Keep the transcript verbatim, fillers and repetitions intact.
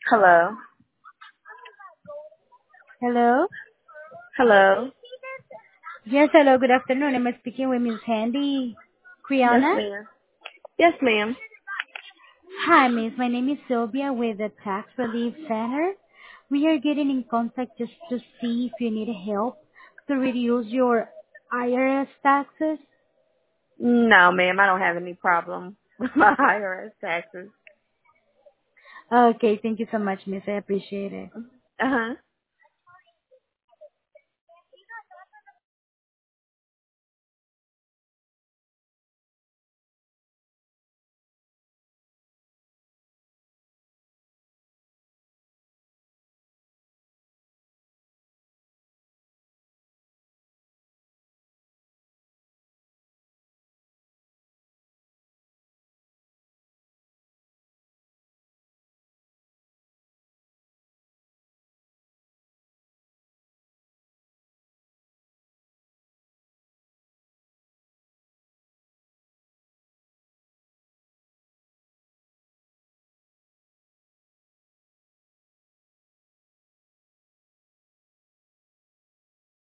Hello. Hello? Hello. Yes, hello, good afternoon. I'm speaking with Miss Handy Yes, Kriana. ma'am. Yes, ma'am. Hi, Miss. My name is Sylvia with the Tax Relief Center. We are getting in contact just to see if you need help to reduce your I R S taxes. No, ma'am. I don't have any problem with my I R S taxes. Okay, thank you so much, Miss. I appreciate it. Uh huh.